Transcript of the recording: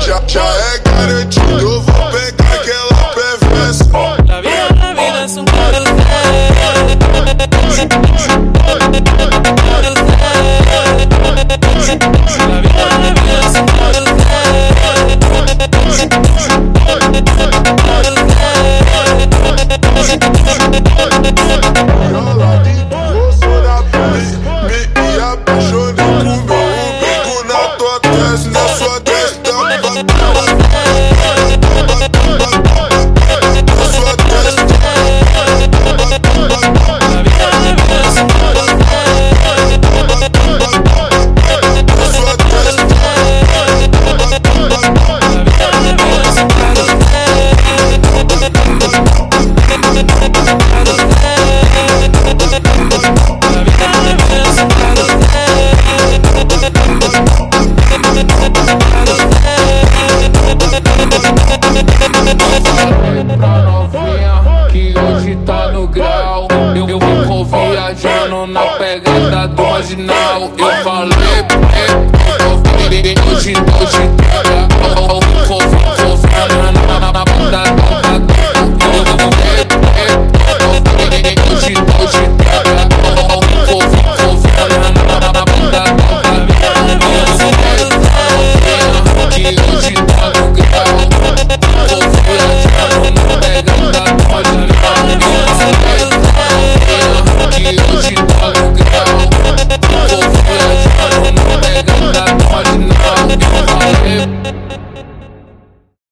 Já é garantido, eu vou pegar aquela perversa. La vida es un carrusel. Que hoje tá no grau. Eu vou viajando na pegada do marginal. Eu falei, hoje tá, eu vou na banda